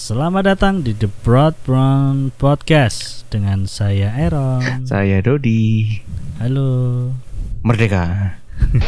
Selamat datang di The Broad Brown Podcast dengan saya Aaron. Saya Dodi. Halo. Merdeka.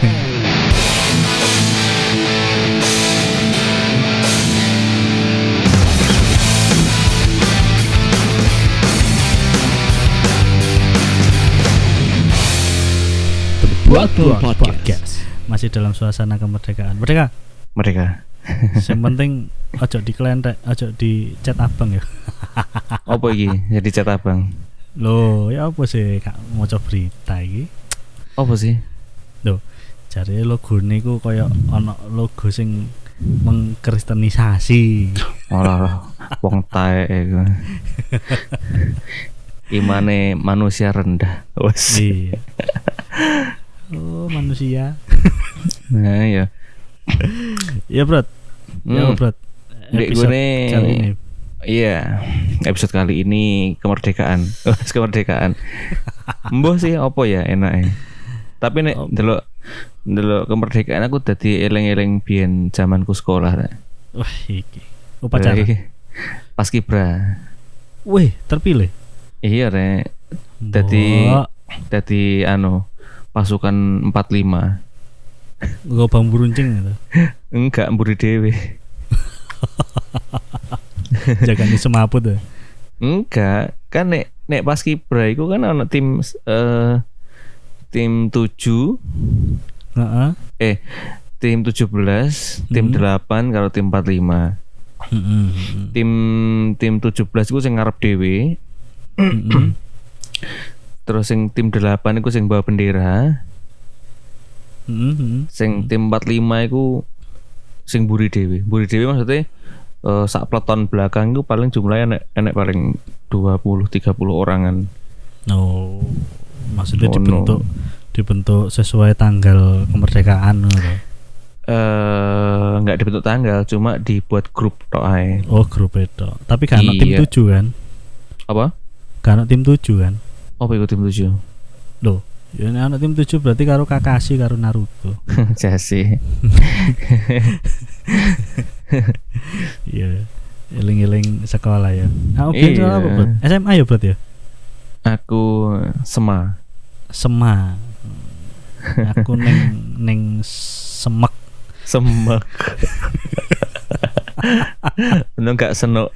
The Broad Brown Podcast. Masih dalam suasana kemerdekaan. Merdeka. Yang penting ojo diklentek, ojo dicat abang ya. Apa iki? Jadi cat abang. Loh, ya apa sih Kak maca berita iki? Apa sih? Loh, jare logo niku kaya ana logo sing mengkristenisasi. Ora wong taek iku. Imane manusia rendah. Wes. Iya. Oh, manusia. Nah, ya. Ya, Bro. Ya, Bro. Episode kali ini. Iya, episode kali ini kemerdekaan. Kemerdekaan. Mbah sih apa ya enake. Tapi nek ndelok kemerdekaan aku dadi eling-eling biyen zamanku sekolah. Wah, iki. Upacara. Paskibra. Wih, terpilih. Iya, Rek. Dadi pasukan 45. Nggo bambu runcing gitu. Enggak, mburi dhewe. Jagani semaput ya. Enggak, kan nek Paskibra iku kan ana tim 7. Heeh. Tim 17, tim 8 karo tim 45. Tim 17 iku sing ngarep dhewe. Terus sing tim 8 iku sing bawa bendera. Sing tim 45 iku sing mburi dhewe. Mburi dhewe maksudnya sak peleton belakang itu paling jumlahnya enek paling 20-30 orangan. Oh, maksudnya dibentuk sesuai tanggal kemerdekaan gitu. Enggak dibentuk tanggal, cuma dibuat grup tok ae. Oh, grup itu. Tapi kan tim 7 kan? Apa? Kan tim 7 kan? Apa itu tim 7? Loh, ya anak tim 7 berarti karo Kakashi karo Naruto. Jasi. Iya, eling-eling sekolah ya. Aku biyen apa, Bro? SMA ya, Bro ya? Aku Sema. Aku neng Semek. Bener gak senuk.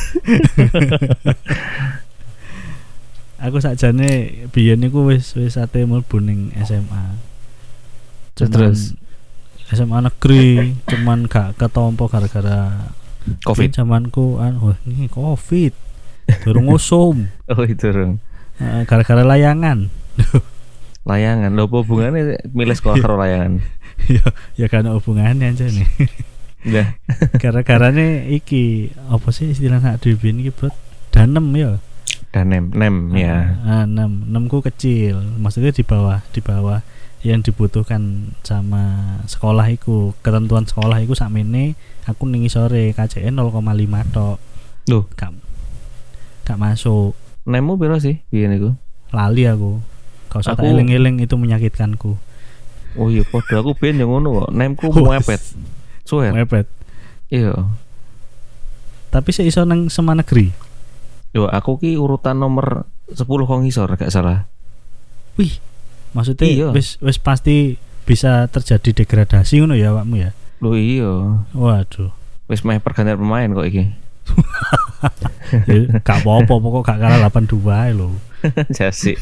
Aku sakjane biyen niku wis ate mlebu ning SMA. Terus SMA negeri cuman gak ketompo gara-gara Covid. Zamanku ini Covid. Durung usum. Oh, itu durung. Gara-gara layangan. Layangan lho, apa hubungannya milih sekolah karo layangan? ya kan hubungannya aja nih. Udah. Gara-garane iki apa sih istilah sak dhewe iki, Bro? Danem ya. Nem ya. Nemku kecil. Maksudnya di bawah yang dibutuhkan sama sekolah iku, ketentuan sekolah iku sakmene aku ning sore KCN 0,5 tok. Loh, gak masuk. Nemmu piro sih biyen iku? Lali aku. Kau usah tak eling-eling, itu menyakitkanku. Oh iya, padha aku biyen yo ngono kok. Nemku mepet. Suwer. Mepet. Iya. Tapi sik iso nang Sema negeri. Yo, aku ki urutan nomor 10 kok ngisor gak salah. Wih. Maksudnya wis pasti bisa terjadi degradasi ngono ya awakmu ya. Loh iya. Waduh. Wis meh pergantian pemain kok iki. Gak apa-apa pokok gak kalah 8-2 ae lho. Jasi.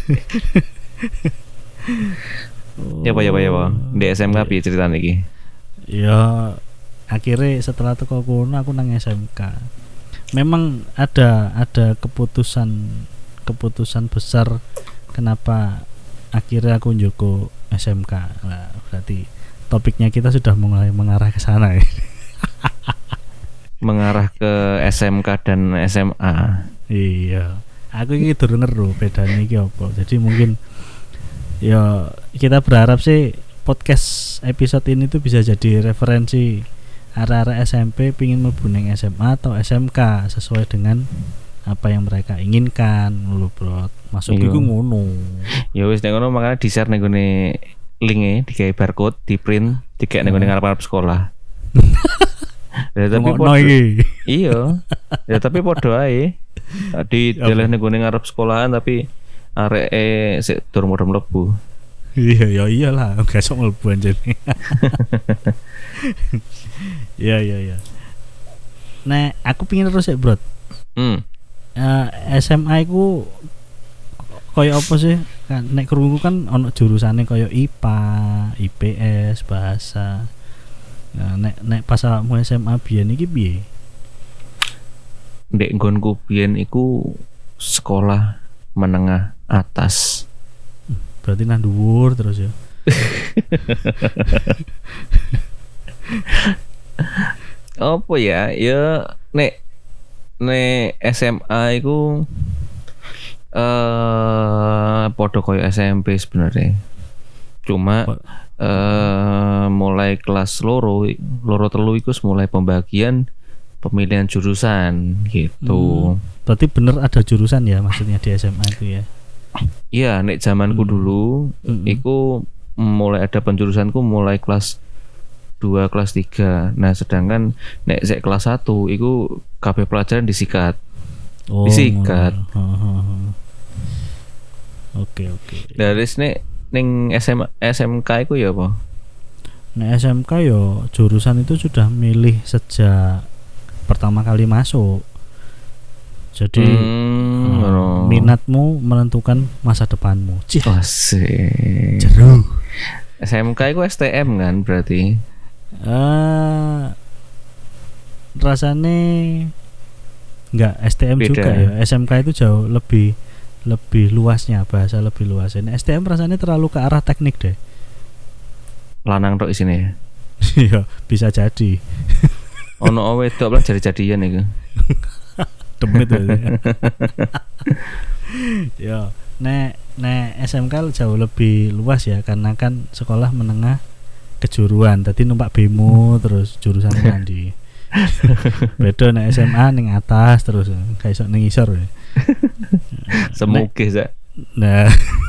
Ya Pak. Di SMK piye ceritane iki? Ya akhirnya setelah teko kono aku nang SMK. Memang ada keputusan besar kenapa akhirnya aku njoko SMK. Nah, berarti topiknya kita sudah mulai mengarah ke sana ya. Mengarah ke SMK dan SMA. Iya. Aku iki durung ngeru bedane iki apa. Jadi mungkin ya kita berharap sih podcast episode ini tuh bisa jadi referensi arah-arah SMP pingin mlebu ning SMA atau SMK sesuai dengan apa yang mereka inginkan lho, Bro. Masuk iku ngono. Ya wis nek ngono makane di-share ning gone link-e, digawe barcode, di-print, dikek ning gone ngarep-arep sekolah. Ya tapi Ngokno iki. iya. Ya tapi podo ae. Di dalan ning ngarep sekolahan tapi areke sik durung mlebu. Iya ya iyalah, gak sok mlebu anjir. Iya. Nek aku pingin terus ya, Bro. SMA ku koyo apa sih? Kan nek krungu kan ono jurusane koyo IPA, IPS, bahasa. Nah, nek pas awakmu SMA biyen iki piye? Ndek nggonku biyen iku sekolah menengah atas. Berarti nang dhuwur terus ya. Apa ya? Ya nek SMA iku podo koyo SMP sebenarnya. Cuma mulai kelas loro telu iku mulai pembagian pemilihan jurusan gitu. Berarti bener ada jurusan ya maksudnya di SMA itu ya. Iya, nek zamanku dulu iku mulai ada penjurusanku mulai kelas 2 kelas 3. Nah, sedangkan nek sek kelas 1 iku kabeh pelajaran disikat. Disikat. Oke. Dari nek ning SMK iku ya apa? Nek SMK yo jurusan itu sudah milih sejak pertama kali masuk. Jadi minatmu menentukan masa depanmu. Asik. Jeru. SMK itu STM kan berarti? Rasanya enggak STM beda. juga ya. SMK itu jauh lebih luasnya, bahasa lebih luas. Ini STM rasanya terlalu ke arah teknik deh. Lanang tok isine ya. Iya, bisa jadi. Ono wedok lah jadi-jadian iku. Demit ya. Nek SMK jauh lebih luas ya karena kan sekolah menengah kejuruan. Tadi numpak bemo terus jurusan nanti. Beda nek SMA ning atas terus kayak iso ning isor. Semuge sak. Nah.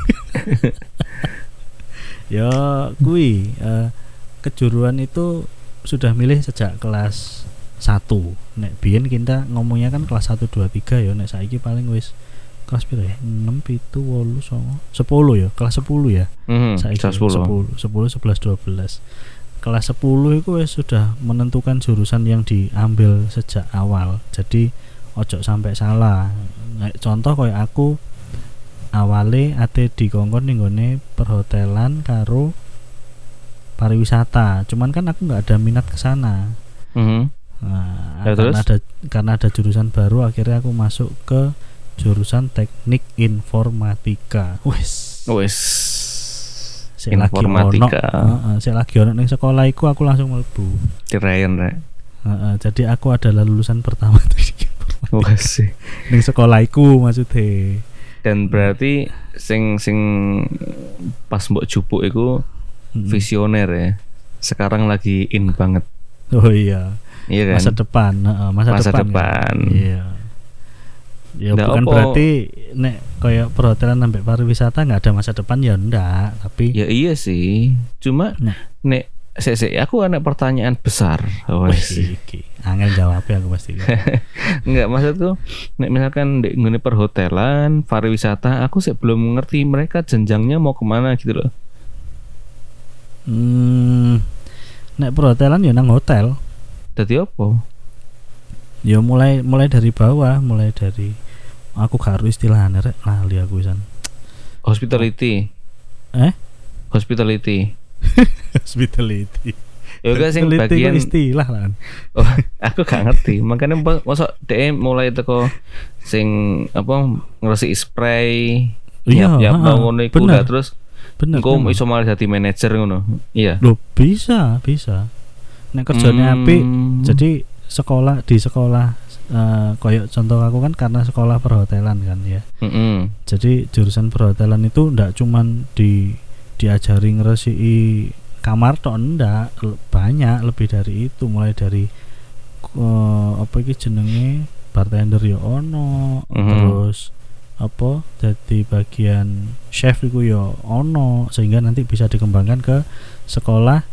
Ya kuwi kejuruan itu sudah milih sejak kelas 1. Nek biyen kita ngomongnya kan kelas 1 2 3 ya, nek saiki paling wis kelas piro ya? 6 7 8 9 10 ya, kelas 10 ya. Saiki 10 11 12. Kelas 10 itu wis sudah menentukan jurusan yang diambil sejak awal. Jadi ojo sampai salah. Contoh kayak aku awale ate dikongkon ning gone perhotelan karo pariwisata. Cuman kan aku nggak ada minat ke sana. Nah, karena ada jurusan baru akhirnya aku masuk ke jurusan teknik informatika. Wes. Informatika. Saya lagi ono ning sekolah iku aku langsung mlebu. Keren rek. Jadi aku adalah lulusan pertama teknik informatika. Wes. Ning sekolah iku maksudnya. Dan berarti sing pas mbok jupuk iku visioner ya. Sekarang lagi in banget. Oh iya. Iya kan? Masa depan. Kan? Iya. Ya nggak bukan berarti nek kayak perhotelan sampai pariwisata nggak ada masa depan ya ndak, tapi ya iya sih. Cuma nek aku ada pertanyaan besar. Iki angel jawabnya aku pasti. Enggak, maksudku nek misalkan di ngene perhotelan, pariwisata, aku sih belum ngerti mereka jenjangnya mau kemana gitu loh. Nek perhotelan ya nang hotel. Dadi apa? Ya mulai dari bawah, mulai dari aku gak harus istilahnya rek lali aku pisan. Hospitality. Hospitality. Hospitality. Ya gak sing bagian istilah kan. Oh, aku gak ngerti. Makanya mosok DM mulai teko sing apa ngresi spray. Iya, ngono iku terus bener. Engko iso malah dadi manajer ngono. Iya. Loh, bisa. Nek kerjane apik, jadi di sekolah koyok contoh aku kan karena sekolah perhotelan kan ya. Jadi jurusan perhotelan itu ndak cuman diajari ngresiki kamar tok, ndak, banyak lebih dari itu, mulai dari apa iki jenenge bartender ya ono, terus apa jadi bagian chef iku ya ono, sehingga nanti bisa dikembangkan ke sekolah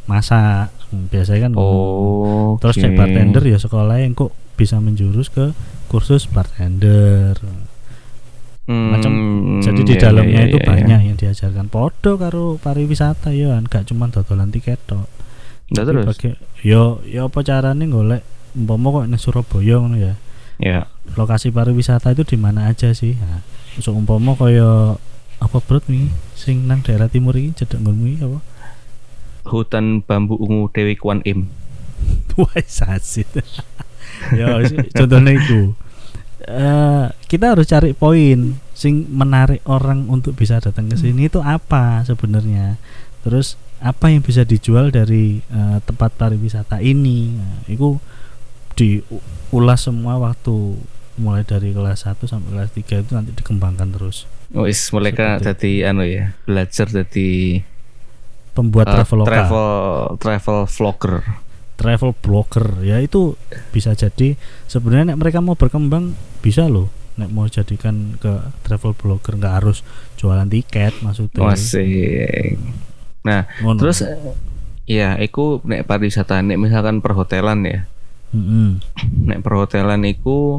masak. Biasanya kan Oh. terus kayak bartender ya sekolah yang kok bisa menjurus ke kursus bartender. Macam jadi di dalamnya itu banyak yang diajarkan. Podo karo pariwisata ya kan, gak cuma dodolan tiket tok. Terus yo apa carane golek umpama kok ning Surabaya ngono ya. ya. Lokasi pariwisata itu di mana aja sih? Nah, so umpama kaya apa bro nih sing nang daerah timur iki cedek nggonmu iki apa? Hutan bambu ungu Dewi Kwan Im. Wah, sasit. Ya, contohnya itu. Kita harus cari poin sing menarik orang untuk bisa datang ke sini itu apa sebenarnya. Terus apa yang bisa dijual dari tempat pariwisata ini. Nah, itu diulas semua waktu mulai dari kelas 1 sampai kelas 3 itu nanti dikembangkan terus. Oh, mereka jadi belajar jadi pembuat travel vlogger. Travel blogger ya itu bisa jadi sebenarnya nek mereka mau berkembang bisa loh nek mau jadikan ke travel blogger nggak harus jualan tiket maksudnya. Asik. Nah terus ya iku nek pariwisata nek misalkan perhotelan ya. Nek perhotelan iku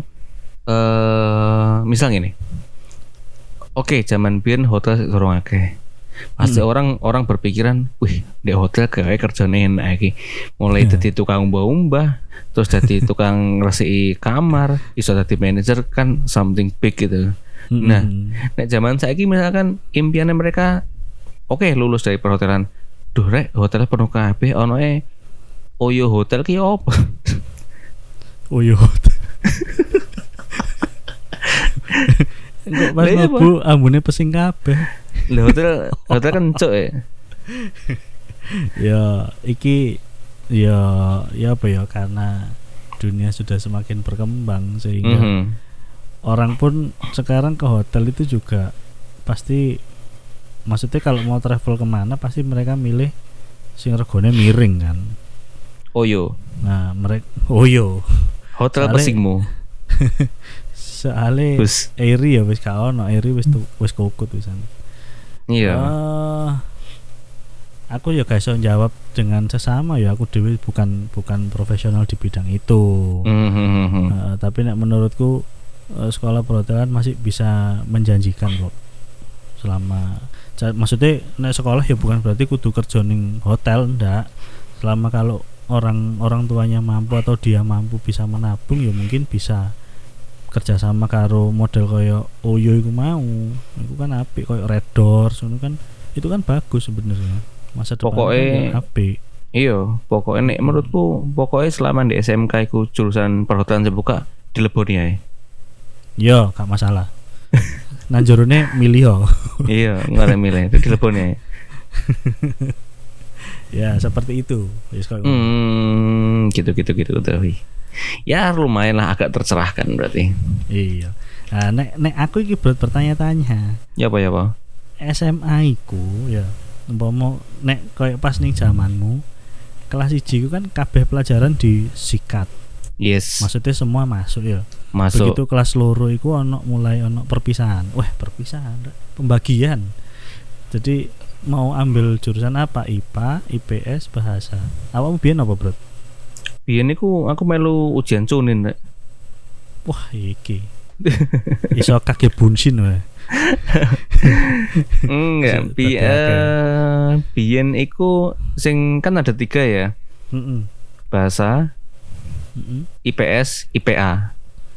misal gini. Oke, zaman biyen hotel durung akeh. Pasti orang berpikiran, wih, di hotel kayak kerjane enak iki. Mulai dadi tukang umbah-umbah, terus dadi tukang ngresiki kamar, iso dadi manajer kan something big gitu. Nah, nek zaman saiki misalkan impiannya mereka oke, lulus dari perhotelan. Duh, rek, hotel penuh kabeh onoe Oyo Hotel ki opo? Oyo Hotel. Kok pas mlebu ambune pesing kabeh. Lah hotel kan cok ya. Ya iki ya apa ya karena dunia sudah semakin berkembang sehingga orang pun sekarang ke hotel itu juga pasti maksudnya kalau mau travel kemana pasti mereka milih sing regane miring kan. Oyo. Nah, mereka Oyo. Hotel pesingmu. Soale Airi ya wis gak ono, Airi wis kukut wisan. Iya. Aku ya gak iso jawab dengan sesama ya, aku dewe bukan profesional di bidang itu. Tapi nek menurutku sekolah perhotelan masih bisa menjanjikan kok. Selama maksudnya nek sekolah ya bukan berarti kudu kerja ning hotel ndak. Selama kalau orang tuanya mampu atau dia mampu bisa menabung ya mungkin bisa kerjasama karo model kaya Oyo iku mau. Iku kan apik kaya Red Doors ngono kan. Itu kan bagus sebenarnya. Masa depan kan apik. Iya, pokoknya nek menurutku pokoknya selama di SMK iku jurusan perhotelan dibuka dileboni ae. Iya, gak masalah. Nang jorone milih yo. Iya, enggak milih, itu dileboni ae. Ya, seperti itu. Gitu. Ya lumayan lah agak tercerahkan berarti. Iya. Nah, nek aku iki bertanya-tanya. Ya apa? SMA iku ya umpama nek koyo pas ning zamanmu kelas 1 iku kan kabeh pelajaran disikat. Yes. Maksudnya semua masuk ya. Masuk. Begitu kelas loro iku mulai ono perpisahan. Perpisahan, pembagian. Jadi mau ambil jurusan apa? IPA, IPS, bahasa. Awakmu biyen apa, Bro? Biyen niku aku melu ujian cunin, Rek. Wah, iki. Iso kake bunsin wae. Enggak, biyen iku sing kan ada 3 ya. Bahasa, IPS, IPA.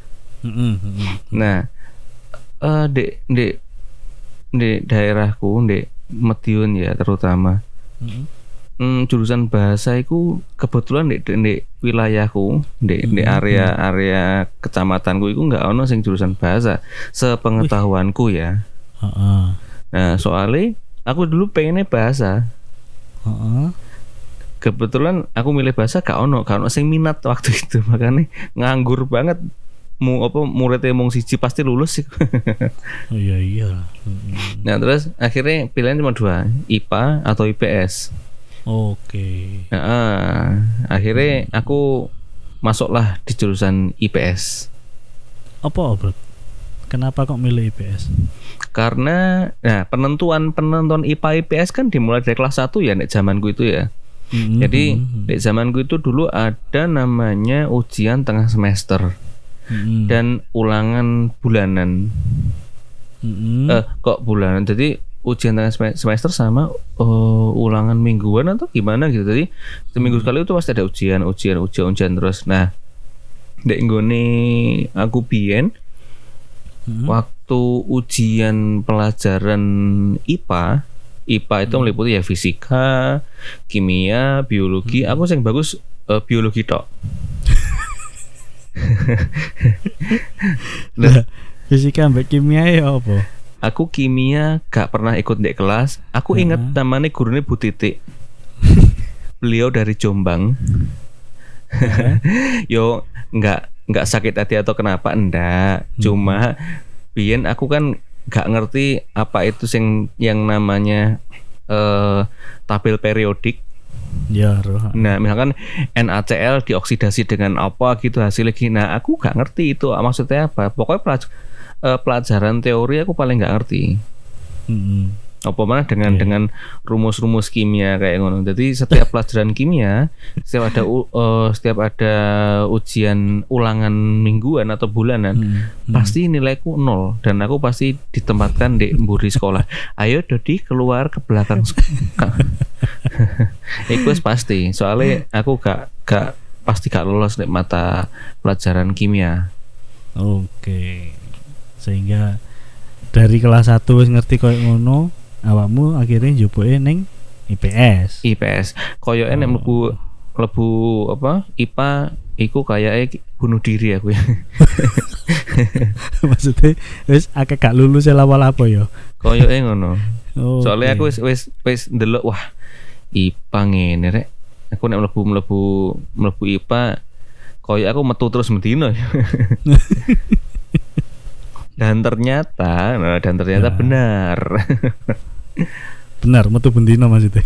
Nah, di daerahku, di Madiun ya terutama. Jurusan bahasa itu kebetulan di wilayahku di area kecamatanku itu nggak ono sing jurusan bahasa sepengetahuanku ya. Nah soalnya aku dulu pengennya bahasa. Kebetulan aku milih bahasa gak ono sing minat waktu itu, makanya nganggur banget. Muridnya mung siji pasti lulus sih. Oh iya. Nah terus akhirnya pilihan cuma 2, IPA atau IPS. Oke. Nah, akhirnya aku masuklah di jurusan IPS. Apa, Bro? Kenapa kok milih IPS? Karena penentuan IPA IPS kan dimulai dari kelas 1 ya nek zamanku itu ya. Jadi di zamanku itu dulu ada namanya ujian tengah semester dan ulangan bulanan. Kok bulanan? Jadi ujian tengah semester sama ulangan mingguan atau gimana gitu. Jadi seminggu sekali itu pasti ada ujian terus. Nah, dek nggone aku biyen waktu ujian pelajaran IPA itu meliputi ya fisika, kimia, biologi. Aku yang bagus biologi tok. Nah, fisika mbak kimia ya apa? Aku kimia gak pernah ikut di kelas. Aku ingat namanya gurunya Bu Titik. Beliau dari Jombang. Yo nggak sakit hati atau kenapa enggak. Cuma biyen aku kan gak ngerti apa itu yang namanya tabel periodik. Ya, Nah, misalkan NaCl dioksidasi dengan apa gitu hasilnya gini. Nah, aku gak ngerti itu maksudnya apa. Pokoknya pelajaran teori aku paling nggak ngerti. Apa mana dengan rumus-rumus kimia kayak ngono. Jadi setiap pelajaran kimia, setiap ada ujian ulangan mingguan atau bulanan, pasti nilaiku 0 dan aku pasti ditempatkan di mburi sekolah. Ayo Dodi keluar ke belakang sekolah. Iku pasti. Soalnya aku gak pasti gak lolos di mata pelajaran kimia. Oke. Sehingga dari kelas 1 wis ngerti koyo ngono, awakmu akhirnya njoboke ning IPS. Koyoke nek mlebu apa? IPA iku kayake bunuh diri aku ya. Maksudnya wis akeh gak lulus lawal apa ya? Koyoke ngono. Soalnya Okay. aku wis ndelok wah IPA ngene rek. Aku nek mlebu IPA koyo aku metu terus mendino. Dan ternyata benar. Benar, metu bendino maksudnya.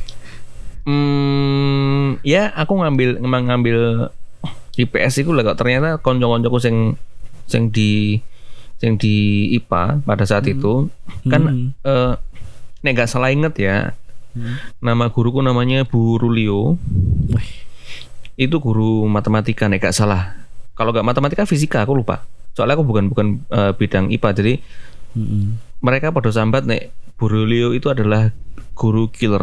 Ya aku ngambil IPS itu lah kok ternyata konco-koncoku sing di IPA pada saat itu kan nek gak salah inget ya. Nama guruku namanya Bu Rulio. Itu guru matematika nek gak salah. Kalau gak matematika fisika aku lupa. Soalnya aku bukan bidang IPA, jadi mereka pada sambat nek Bu Rulio itu adalah guru killer.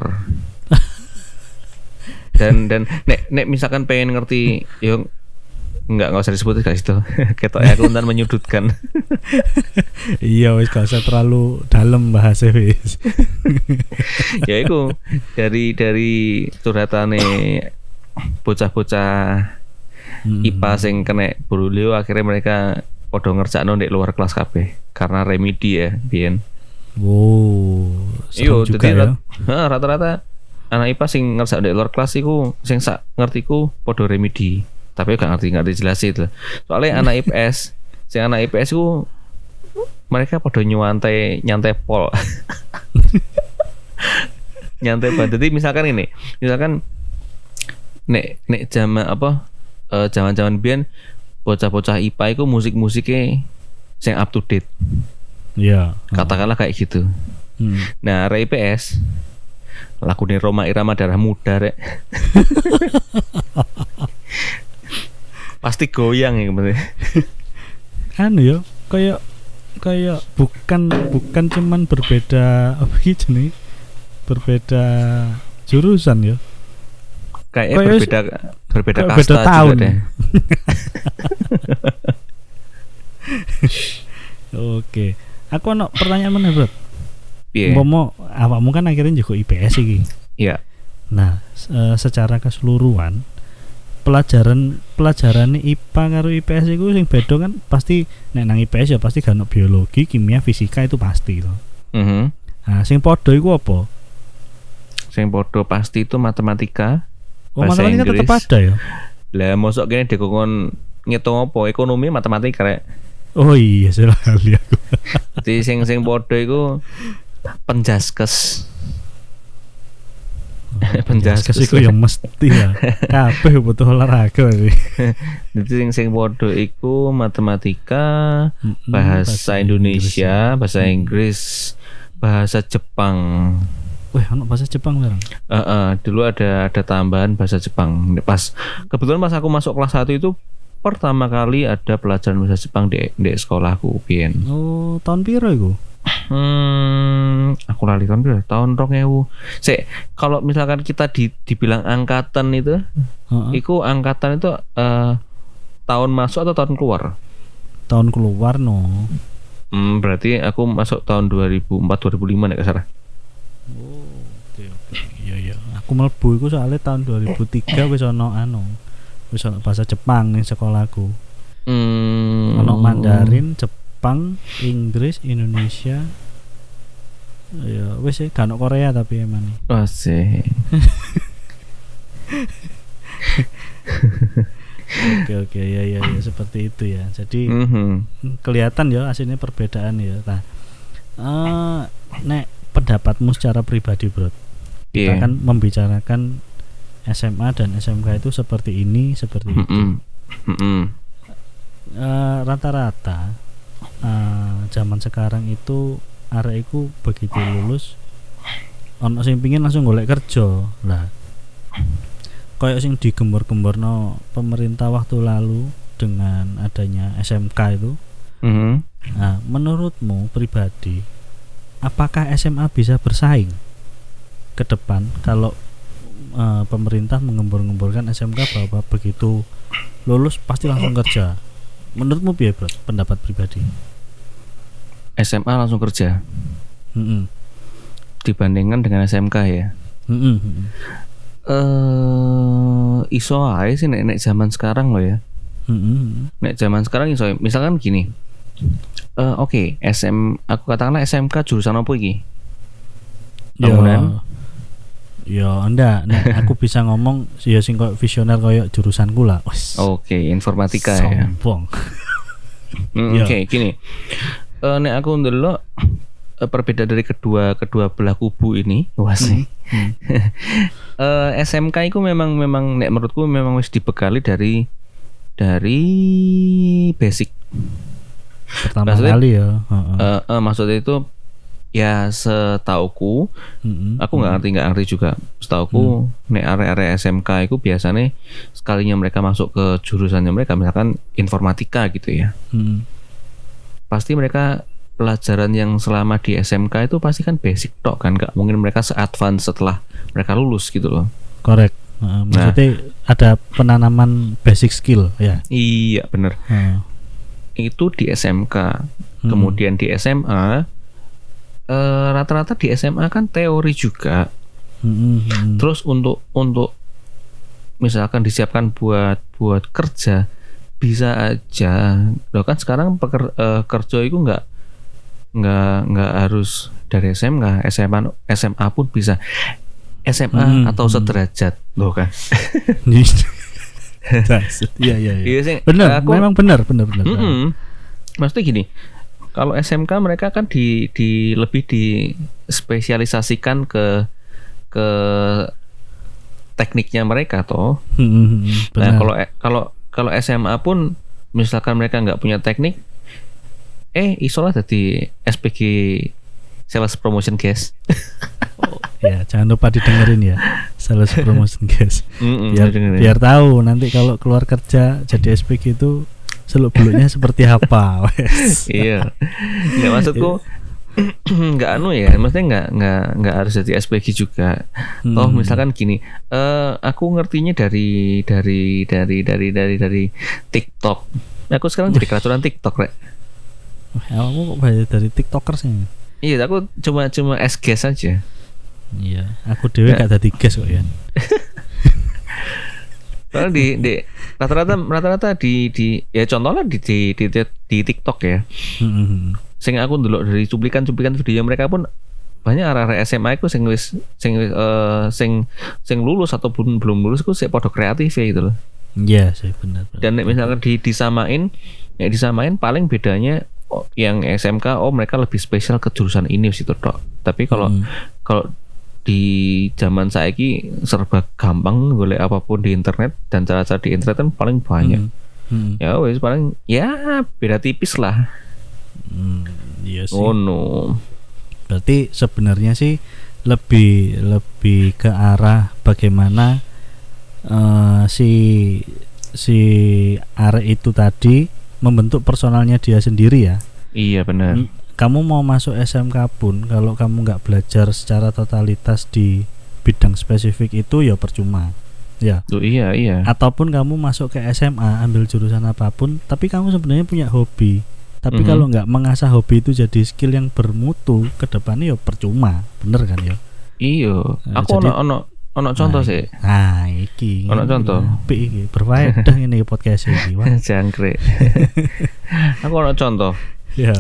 dan nek misalkan pengen ngerti, yo nggak usah disebut guys itu. Ketok aku ntar menyudutkan. Iya wis gak usah terlalu dalam bahasa wis. Ya itu dari curhatane bocah-bocah IPA sing kena Bu Rulio, akhirnya mereka podo ngerjakno ndek luar kelas kabeh karena remedi ya biyen. Wow. Iyo Juga jadi ya. rata-rata anak IPA sing ngerjak ndek luar kelas iku sing sak ngertiku podo remedi. Tapi gak ngerti jelas itu. Soalnya anak IPS iku mereka podo nyantai pol. Nyantai banget. Jadi misalkan nek zaman biyen bocah-bocah IPA itu musik-musiknya yang up to date. Iya. Katakanlah kayak gitu. Nah, IPS lakunya Roma Irama Darah Muda rek. Pasti goyang ya kemarin. Anu ya, kayak bukan cuman berbeda apa gitu nih. Berbeda jurusan ya. Kayaknya berbeda kasta tahun. juga deh. Oke. Aku ono pertanyaan mana, Bro? Piye? Umpama awakmu kan akhirnya juga IPS iki. Iya. Nah, secara keseluruhan pelajaran IPA karo IPS itu sing beda kan pasti nek nang IPS ya pasti kan ono biologi, kimia, fisika itu pasti to. Nah, sing padha iku apa? Sing padha pasti itu matematika. Oh, matematika tetep ada ya. Lah mosok kene dikon ngitung apa? Ekonomi matematika rek. Oh iya, salah kali aku. Jadi sing padha iku penjaskes. Penjaskes iku ya mesti ya. Kabeh butuh olahraga iki. Jadi sing padha iku matematika, bahasa Indonesia, bahasa Inggris, bahasa Jepang. wah ono bahasa Jepang bareng. Dulu ada tambahan bahasa Jepang. Kebetulan pas aku masuk kelas 1 itu pertama kali ada pelajaran bahasa Jepang di sekolahku biyen. Oh, tahun piro iku? Aku lali tahun berapa? Tahun 2000. Kalau misalkan kita dibilang angkatan itu, iku angkatan itu tahun masuk atau tahun keluar? Tahun keluar no. Berarti aku masuk tahun 2004 2005 nek salah. Oh, oke. Iya. Aku mlebu iku soalnya tahun 2003 wis ono bahasa Jepang ning sekolahku. Ono Mandarin, Jepang, Inggris, Indonesia. Ya wis gak ono Korea tapi emang. Oh sih. Oke ya seperti itu ya. Jadi kelihatan ya aslinya perbedaan ya. Nah, nek pendapatmu secara pribadi, Bro. Kita kan membicarakan SMA dan SMK itu seperti ini, seperti itu. Rata-rata zaman sekarang itu arekku begitu lulus ono sing pengin langsung golek kerja. Lah kayak sing digembor-gemborno pemerintah waktu lalu dengan adanya SMK itu. Nah, menurutmu pribadi, apakah SMA bisa bersaing ke depan kalau pemerintah menggembor-gemborkan SMK bahwa begitu lulus pasti langsung kerja? Menurutmu piye, Bro? Pendapat pribadi. SMA langsung kerja. Dibandingkan dengan SMK ya. Iso ae sih nek zaman sekarang loh ya. Nek zaman sekarang iso. Misalkan gini. Oke, aku katakanlah SMK jurusan apa iki? Bangunan. Ya enggak, aku bisa ngomong ya sing koyo visioner koyo jurusanku lah. Oke, informatika sombong. Ya. Oke, gini. Nek aku ndelok perbedaan dari kedua belah kubu ini, sih. SMK itu memang nek menurutku memang wis dibekali dari basic. Pertama kali ya. Maksudnya itu ya setauku, aku nggak ngerti juga. Setauku nek area SMK itu biasanya sekalinya mereka masuk ke jurusannya mereka, misalkan informatika gitu ya. Pasti mereka pelajaran yang selama di SMK itu pasti kan basic tok kan, nggak mungkin mereka se-advance setelah mereka lulus gitu loh. Correct. Maksudnya ada penanaman basic skill ya. Iya benar. Itu di SMK. Kemudian di SMA rata-rata di SMA kan teori juga. Terus untuk misalkan disiapkan buat kerja bisa aja. Loh kan sekarang kerja itu nggak harus dari SMK, SMA pun bisa. SMA atau sederajat loh kan. Iya. Benar, memang benar. Maksudnya gini, kalau SMK mereka kan lebih dispesialisasikan ke tekniknya mereka toh. Nah, kalau SMA pun misalkan mereka nggak punya teknik, isolah jadi SPG Sales Promotion Guys. Ya, jangan lupa didengerin ya, Sales Promotion Guys. Biar tahu nanti kalau keluar kerja jadi SPG itu seluk-beluknya seperti apa. Iya. Nggak, maksudku nggak ya, maksudnya nggak harus jadi SPG juga. Toh misalkan gini, aku ngertinya dari TikTok. Aku sekarang jadi keracunan TikTok, Rek. Kamu kok banyak dari TikTokers ini? Iya, aku cuma SGS aja. Iya, aku dewe gak dadi gas kok ya. Karena di rata-rata di ya contohnya di TikTok ya. Sing aku ndelok dari cuplikan video mereka pun banyak arah-arah SMA itu sing lulus atau belum lulus itu sik padha kreatif ya gitu loh. Iya, sih benar. Dan misalkan disamain paling bedanya yang SMK mereka lebih spesial ke jurusan ini situ tok. Tapi kalau di zaman saiki serba gampang, boleh apapun di internet dan cara-cara di internet kan paling banyak. Ya wes paling ya beda tipis lah. Iya sih. Oh no. Berarti sebenarnya sih lebih ke arah bagaimana si arek itu tadi membentuk personalnya dia sendiri ya. Iya benar. Kamu mau masuk SMK pun kalau kamu nggak belajar secara totalitas di bidang spesifik itu ya percuma. Ya. Tuh, iya. Ataupun kamu masuk ke SMA ambil jurusan apapun, tapi kamu sebenarnya punya hobi. Tapi kalau nggak mengasah hobi itu jadi skill yang bermutu ke depannya ya percuma, bener kan ya? Iya. Aku ono contoh sih. Nah, iki. Ono contoh. Iki berfaedah ini podcast iki. Wah, jangkrik. Aku ono contoh. Ya.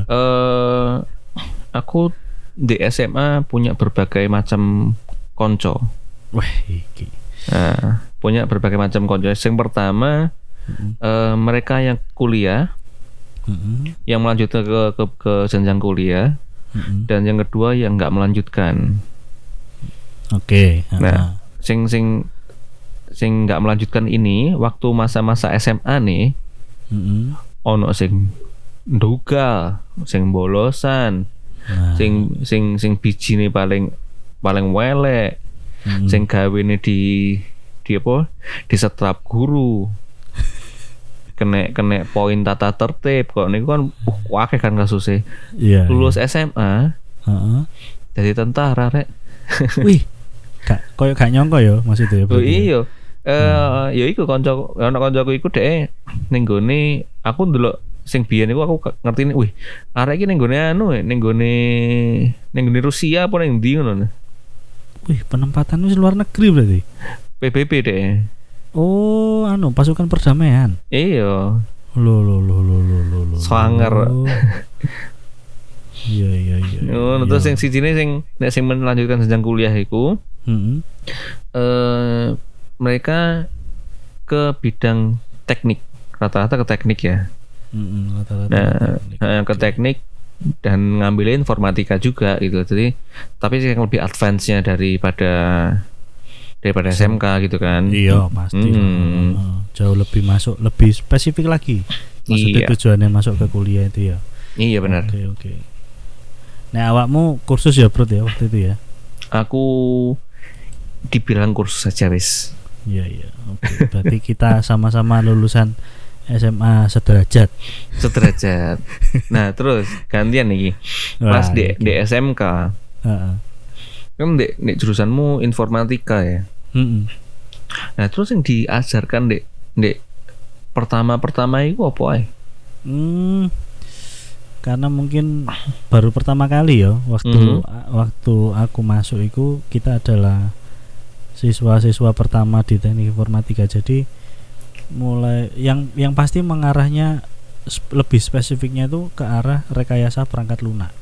Aku di SMA punya berbagai macam konco. Wah, iki. Nah, punya berbagai macam konco. Yang pertama, mereka yang kuliah, yang melanjutkan ke jenjang kuliah, dan yang kedua yang nggak melanjutkan. Oke. Nah, sing nggak melanjutkan ini waktu masa-masa SMA nih, ono sing nduga, sing bolosan, sing bijine paling welek, sing gawene di apa? Di setrap guru. Kena poin tata tertib kok niku kan akeh kan kasusnya. Iya. Lulus SMA, jadi tentara rek. Wih, koyo gak nyongko ya maksudnya. Oh iya. Ya iku kanca kancaku iku dhek ning gone aku ndelok sing biyen iku aku ngertine, wih, arek iki ning gone ning gone Rusia apa ning ndi ngono. Wih, penempatan wis luar negeri berarti. PBB dhek. Oh, pasukan perdamaian. Iya. Lo. Swanger. Iya. Terus sing sijine sing melanjutkan jenjang kuliah iku, mereka ke bidang teknik, rata-rata ke teknik ya. Ke teknik dan ngambilin informatika juga gitu. Jadi tapi yang lebih advance-nya daripada SMK gitu kan. Iya pasti. Jauh lebih masuk, lebih spesifik lagi. Maksudnya tujuannya masuk ke kuliah itu ya. Iya benar. Oke. Nah, awakmu kursus ya bro ya waktu itu ya? Aku dibilang kursus saja wis. Iya. Oke. Berarti kita sama-sama lulusan SMA sederajat. Nah terus gantian nih. Pas di SMK. Kan di jurusanmu informatika ya. Nah terus yang diajarkan di pertama itu apa ya? Karena mungkin baru pertama kali ya waktu aku masuk itu kita adalah siswa witwa di teknik informatika. Jadi mulai yang pasti mengarahnya lebih spesifiknya itu ke arah rekayasa perangkat lunak.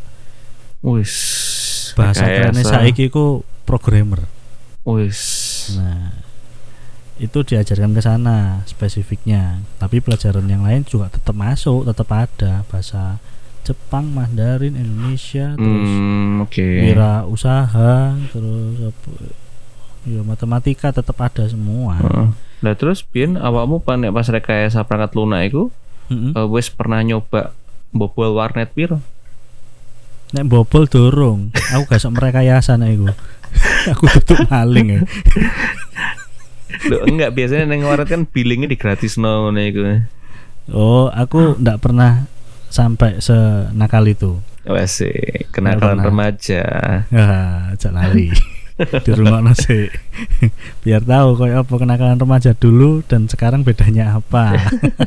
Bahasa kerennya saiki ku programmer. Nah, itu diajarkan ke sana spesifiknya. Tapi pelajaran yang lain juga tetap masuk, tetap ada bahasa Jepang, Mandarin, Indonesia, terus wira usaha, terus ya matematika tetap ada semua. Nah terus pian awakmu pas rekayasa perangkat lunak iku wis pernah nyoba bobol warnet piro? Nek bobol dorong, aku gak sok merekayasa nek iku. Aku tutup maling ya. Loh enggak, biasanya neng warnet kan billingnya digratisno ngono iku. Oh, aku ndak pernah sampai senakal itu. Wes kenakalan remaja. Ajak lali. Di rumah nasi. Biar tahu kayak apa kenakalan remaja dulu dan sekarang bedanya apa.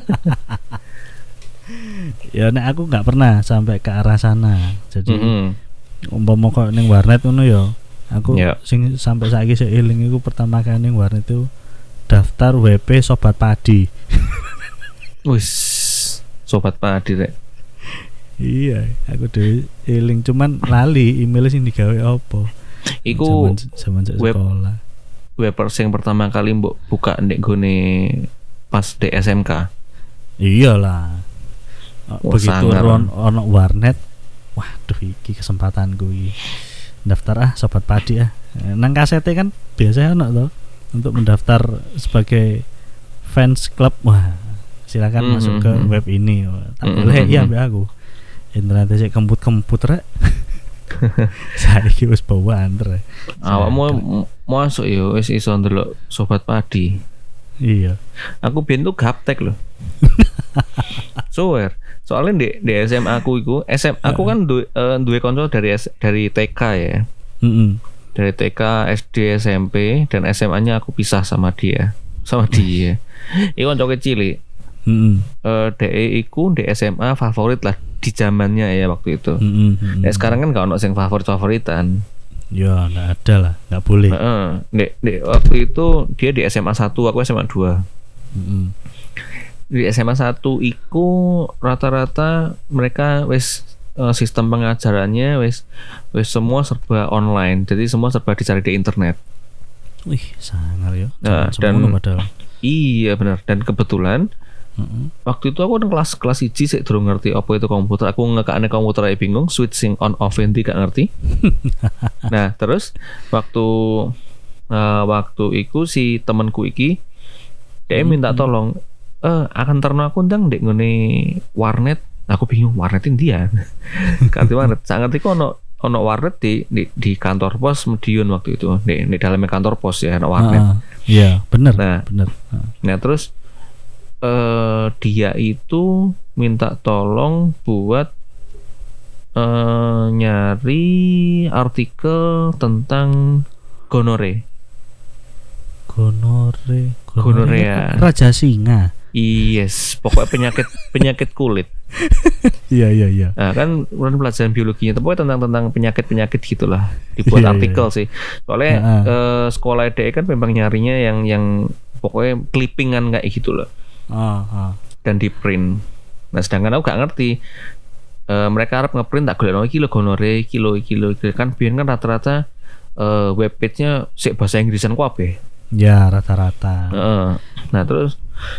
Ya nek aku nggak pernah sampai ke arah sana. Jadi umpama kok ning warnet ngono ya. Aku sing sampai saiki seiling iku pertama kali ning warnet itu daftar WP Sobat Padi. Wis, Sobat Padi rek. Iya, aku dhewe eling cuman lali email sing digawe apa. Iku zaman sekolah. Web sing pertama kali mbok buka ndek gone pas di SMK. Iyalah. Begitu ono warnet, waduh iki kesempatanku iki. Daftar Sobat Padi nang kasete kan biasanya ono to untuk mendaftar sebagai fans club. Wah, silakan masuk ke web ini. Tak boleh ya mbak aku. Internet sik kemput rek. Saiki wis banter. Awakmu masuk yo wis iso ndelok Sobat Padi. Iya. Aku biyen tuh gaptek loh. Swear. Soalnya di SMA aku aku kan duwe kanca dari TK ya. Dari TK, SD, SMP dan SMA-nya aku pisah sama dia. Iku kanca cilik. DE iku di SMA favorit lah di zamannya ya waktu itu. Nah, sekarang kan gak ono sing favoritan. Ya nggak ada lah, nggak boleh. Waktu itu dia di SMA 1, aku SMA 2. Di SMA 1 iku rata-rata mereka wis sistem pengajarannya wis semua serba online. Jadi semua serba dicari di internet. Wih, sangar ya. Nah, dan iya benar. Dan kebetulan waktu itu aku kelas 1 sik durung ngerti apa itu komputer. Aku ngekakne komputer ae bingung, switching on off endi gak ngerti. Nah, terus waktu iku si temanku iki dia minta tolong akan terno aku ndang ndek ngene warnet. Aku bingung warnet endi ya. Kanti warnet. Sak ngerti ku ono warnet di kantor pos Medion waktu itu. Di dalamnya kantor pos ya ono warnet. Iya, bener. Nah, terus dia itu minta tolong buat nyari artikel tentang gonorea. Raja singa. Yes, pokoknya penyakit kulit. Iya. Nah, kan pelajaran biologinya tapi tentang penyakit gitulah. Dibuat artikel sih. Soalnya sekolah DE kan memang nyarinya yang pokoknya clippingan kayak gitu loh. Dan di print. Nah, sedangkan aku gak ngerti. Mereka harap ngeprint tak golek iki lho gonorea kilo kan biyen kan rata-rata webpage-nya sik bahasa Inggrisan kabeh. Ya, rata-rata. Nah, terus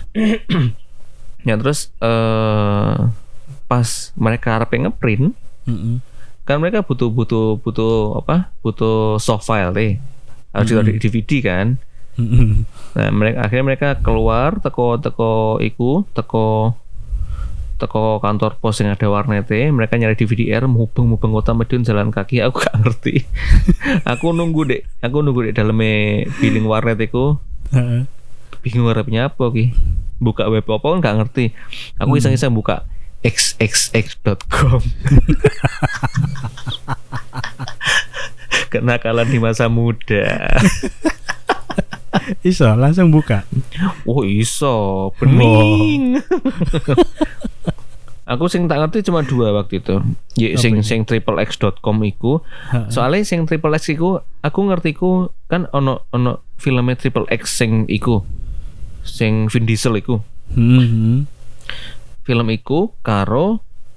pas mereka harap ngeprint, kan mereka butuh soft file deh. Harus di DVD kan. Nah, akhirnya mereka keluar teko kantor pos yang ada warnete. Mereka nyari DVD-R, mubeng kota Medion jalan kaki. Aku gak ngerti. aku nunggu dek dalamnya billing warnet iku. Bingung arepnya apa ki. Buka web apa kan gak ngerti. Aku iseng-iseng buka xxx.com. Kenakalan di masa muda. Iso langsung buka. Oh iso, bening. Aku sing tak ngerti cuma 2 waktu itu. Ya sing xxx.com iku. Soalnya sing XXX iku aku ngertiku kan ono filmnya XXX sing iku. Sing Vin Diesel iku. Film iku karo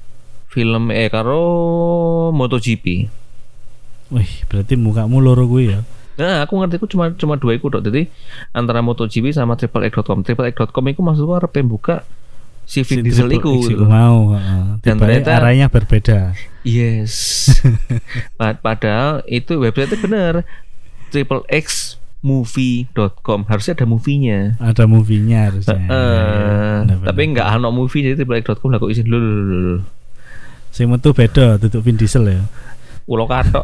MotoGP. Wih, berarti mukamu loro gue ya. Nah, aku ngerti ku cuma 2 iku tok. Jadi antara MotoGP sama XXX.com. XXX.com iku maksudku arep buka si Vin Diesel iku mau. Dan ternyata arahnya berbeda. Yes. Padahal itu website bener. XXXmovie.com harusnya ada movie-nya. Ada movie-nya harusnya. Tapi enggak ono movie jadi XXX.com lah kok isin lho. Sing metu beda tutuk Vin Diesel ya. Ulo katok.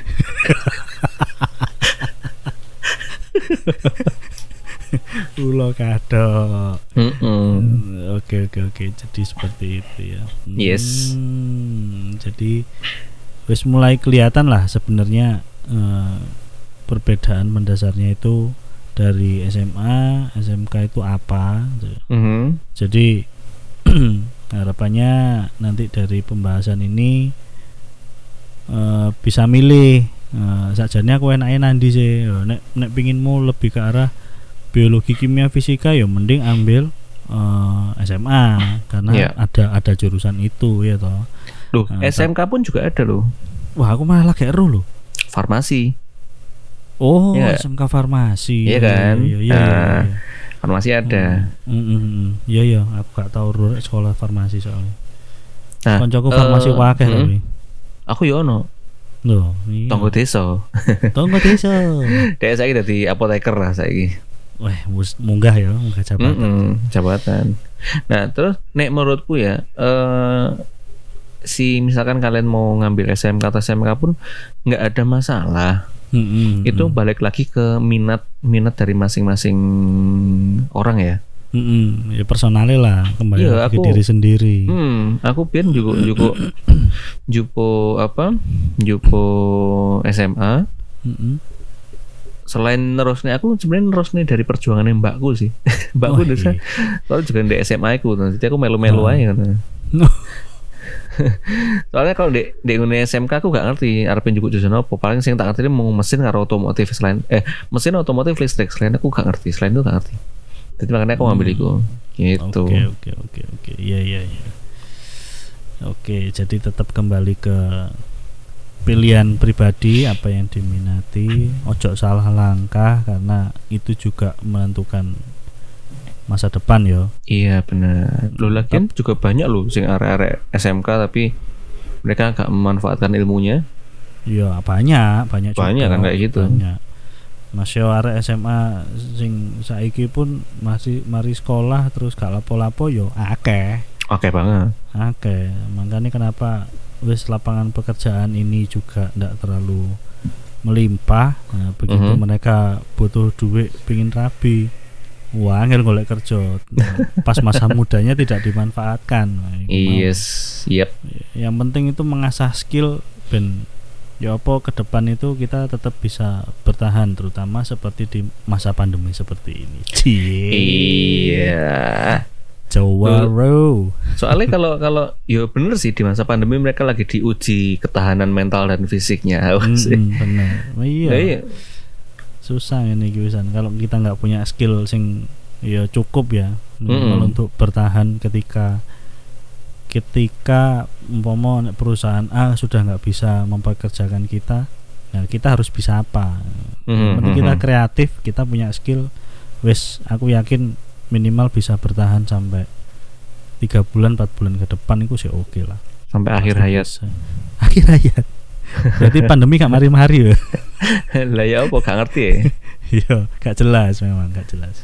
Ulo katok. Oke. Jadi seperti itu ya. Yes. Jadi wis mulai kelihatan lah sebenarnya perbedaan mendasarnya itu dari SMA, SMK itu apa. Jadi harapannya nanti dari pembahasan ini bisa milih. Sakjane aku enake nandi sih. Nek pinginmu lebih ke arah biologi, kimia, fisika ya mending ambil SMA karena ada jurusan itu ya toh. Loh, SMK pun juga ada loh. Wah, aku malah kayak ero loh. Farmasi. Oh, ya, SMK farmasi. Iya kan? Iya. Farmasi ada. Iya, aku gak tahu sekolah farmasi soalnya. Koncoku farmasi wakeh tapi. Aku yo ono. Loh, iya. Tonggo desa. Dek saiki dadi apoteker lah saiki. Wah, munggah jabatan. Jabatan. Nah, terus nek menurutku ya misalkan kalian mau ngambil SMK atau SMK pun nggak ada masalah. Itu balik lagi ke minat dari masing-masing orang ya. Ya personalnya lah, kembali ke diri sendiri. Aku biar jupo SMA. Selain nerusnya, aku sebenarnya nerusnya dari perjuangannya mbakku sih. Mbakku desa, soalnya juga di SMA aku, jadi aku melu-melu aja. Soalnya kalau di SMK aku gak ngerti arepin juga jurusan apa. Paling sing tak ngerti mau mesin karo otomotif selain mesin otomotif listrik, selain aku gak ngerti, selain itu gak ngerti. Jadi makanya aku ngambil itu gitu. Oke. Iya. Oke, jadi tetap kembali ke pilihan pribadi, apa yang diminati, ojo salah langkah karena itu juga menentukan masa depan yo. Iya benar. Lo lagian juga banyak lo sing arek-arek SMK tapi mereka gak memanfaatkan ilmunya. Iya banyak juga. Banyak kan kayak gitu. Banyak. Mas yo arek SMA sing saiki pun masih mari sekolah terus gak lapo-lapo yo akeh. Oke banget. Akeh. Makanya kenapa wis lapangan pekerjaan ini juga ndak terlalu melimpah. Nah, begitu mereka butuh duit pengin rabi. Wah, angel golek kerja. Pas masa mudanya tidak dimanfaatkan. Yes, yep. Yang penting itu mengasah skill ben ya apa ke depan itu kita tetap bisa bertahan, terutama seperti di masa pandemi seperti ini. Iya. Jawaro. Soalnya kalau ya bener sih di masa pandemi mereka lagi diuji ketahanan mental dan fisiknya. Benar. Iya. Susah ini kiwisan kalau kita nggak punya skill sing ya cukup ya untuk bertahan ketika umpama perusahaan A sudah nggak bisa mempekerjakan kita, nah kita harus bisa apa? Penting kita kreatif, kita punya skill, wes aku yakin minimal bisa bertahan sampai 3 bulan 4 bulan ke depan itu sih oke lah. Sampai akhir hayat. Akhir hayat. Berarti pandemi gak mari-mari ya. Lah ya apa gak ngerti ya. Iya, gak jelas memang, gak jelas.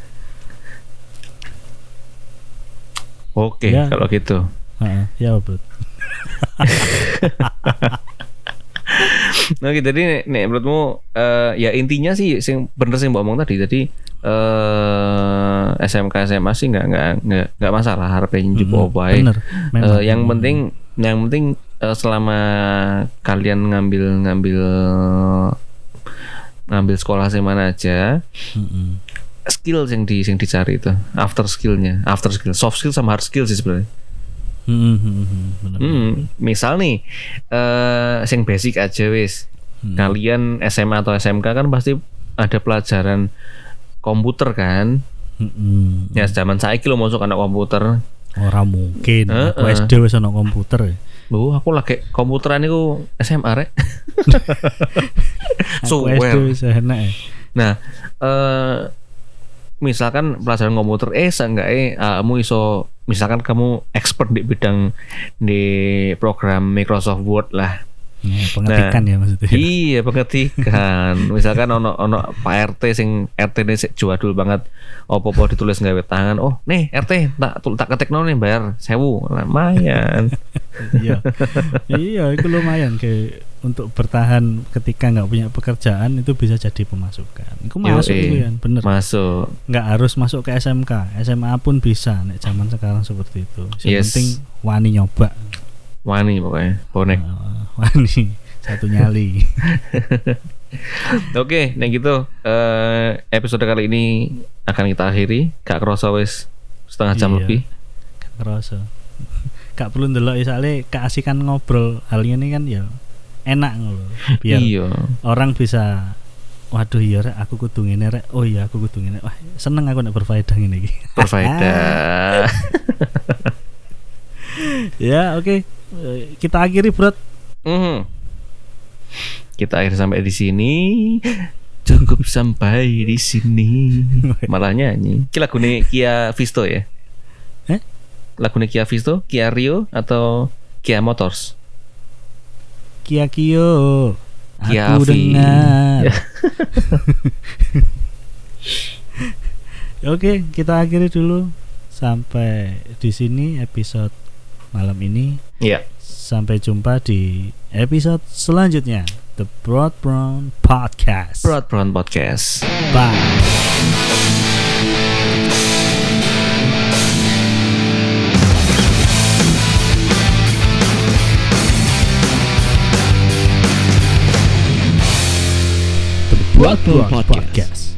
Oke, ya. Kalau gitu. Ya bro. Nah, jadi nek menurutmu ya intinya sih sing bener sing mbok omong tadi. Jadi SMK SMA sih enggak masalah harapin jupo bae. Yang penting selama kalian ngambil sekolah mana aja, skill yang dicari itu after skill soft skill sama hard skill sih sebenarnya. Misal nih sing basic aja wis. Kalian SMA atau SMK kan pasti ada pelajaran komputer kan. Ya zaman saiki lo masuk anak komputer. Ora mungkin. Aku SD wis ana komputer. Aku lagi komputeran itu SMA rek. So SD wis enak. Nah, misalkan pelajaran komputer kamu iso misalkan kamu expert di bidang di program Microsoft Word lah. Pengetikan ya maksudnya. Iya, pengetikan. Misalkan ono Pak RT sing RT ini jadul banget. Opo-opo ditulis nggawe tangan. Oh, nih RT tak ketikno nih bayar 1.000. Lumayan. Iya, itu lumayan untuk bertahan ketika nggak punya pekerjaan itu bisa jadi pemasukan. Itu masuk itu kan, bener. Masuk. Nggak harus masuk ke SMK, SMA pun bisa. Nek zaman sekarang seperti itu. Yang penting wani nyoba. Wani pokoknya bonek. Wani satu nyali. Oke, nah gitu episode kali ini akan kita akhiri. Gak kerasa wis setengah jam lebih. Gak kerasa. Gak perlu ndelok soalnya keasikan ngobrol hal ini kan ya enak ngono. Biar orang bisa waduh ya rek aku kudu ngene rek. Oh iya aku kudu ngene. Wah, seneng aku nek berfaedah ngene iki. Berfaedah. Ya, oke. Kita akhiri, Bro. Kita akhiri sampai di sini. Cukup sampai di sini. Malah nyanyi. Ki lagune Kia Visto ya? Lagune Kia Visto, Kia Rio atau Kia Motors? Kia Kio. Kia aku dengar. Oke, kita akhiri dulu sampai di sini episode malam ini. Iya. Sampai jumpa di episode selanjutnya, The Broad Brown Podcast. Broad Brown Podcast. Bye. Broad Brown Podcast.